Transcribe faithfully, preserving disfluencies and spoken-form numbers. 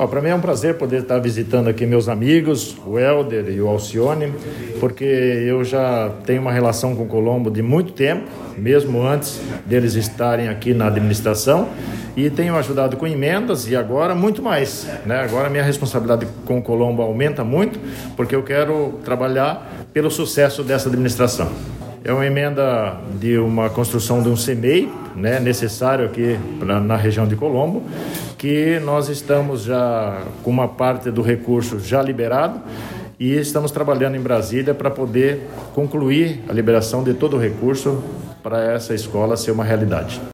Para mim é um prazer poder estar visitando aqui meus amigos, o Helder e o Alcione, porque eu já tenho uma relação com o Colombo de muito tempo, mesmo antes deles estarem aqui na administração, e tenho ajudado com emendas e agora muito mais, né? Agora a minha responsabilidade com o Colombo aumenta muito, porque eu quero trabalhar pelo sucesso dessa administração. É uma emenda de uma construção de um C M E I, né, necessário aqui pra, na região de Colombo, que nós estamos já com uma parte do recurso já liberado e estamos trabalhando em Brasília para poder concluir a liberação de todo o recurso para essa escola ser uma realidade.